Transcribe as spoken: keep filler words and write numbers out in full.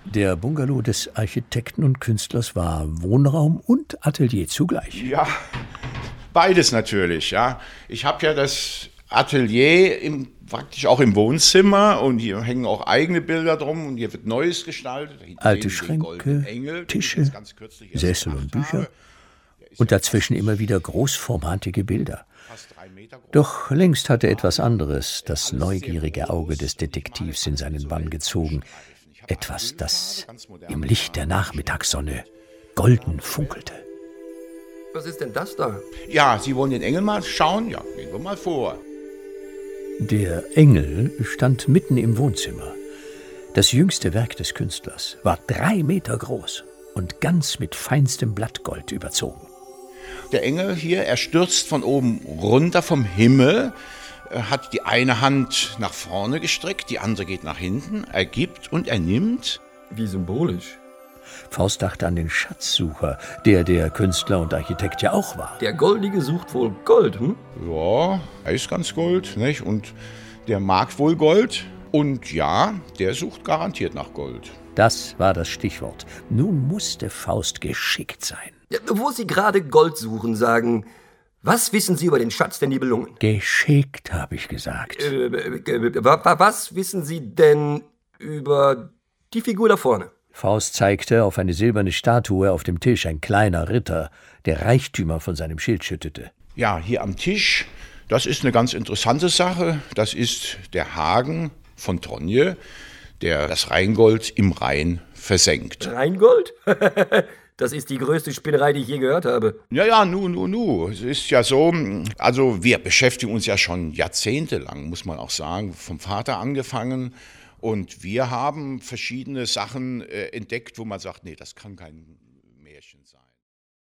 Der Bungalow des Architekten und Künstlers war Wohnraum und Atelier zugleich. Ja, beides natürlich, ja. Ich habe ja das Atelier im, praktisch auch im Wohnzimmer und hier hängen auch eigene Bilder drum und hier wird Neues gestaltet. Alte Schränke, Engel, Tische, Sessel und Bücher und dazwischen immer wieder großformatige Bilder. Doch längst hatte etwas anderes das neugierige Auge des Detektivs in seinen Bann gezogen. Etwas, das im Licht der Nachmittagssonne golden funkelte. Was ist denn das da? Ja, Sie wollen den Engel mal schauen? Ja, gehen wir mal vor. Der Engel stand mitten im Wohnzimmer. Das jüngste Werk des Künstlers war drei Meter groß und ganz mit feinstem Blattgold überzogen. Der Engel hier, er stürzt von oben runter vom Himmel, hat die eine Hand nach vorne gestreckt, die andere geht nach hinten, er gibt und er nimmt. Wie symbolisch. Faust dachte an den Schatzsucher, der der Künstler und Architekt ja auch war. Der Goldige sucht wohl Gold, hm? Ja, er ist ganz Gold, nicht? Und der mag wohl Gold. Und ja, der sucht garantiert nach Gold. Das war das Stichwort. Nun musste Faust geschickt sein. Ja, wo Sie gerade Gold suchen, sagen, was wissen Sie über den Schatz der Nibelungen? Geschickt, habe ich gesagt. Äh, äh, was wissen Sie denn über die Figur da vorne? Faust zeigte auf eine silberne Statue auf dem Tisch, ein kleiner Ritter, der Reichtümer von seinem Schild schüttete. Ja, hier am Tisch, das ist eine ganz interessante Sache. Das ist der Hagen von Tronje, der das Rheingold im Rhein versenkt. Rheingold? Das ist die größte Spinnerei, die ich je gehört habe. Ja, ja, nu, nu, nu. Es ist ja so, also wir beschäftigen uns ja schon jahrzehntelang, muss man auch sagen, vom Vater angefangen. Und wir haben verschiedene Sachen äh, entdeckt, wo man sagt, nee, das kann kein Märchen sein.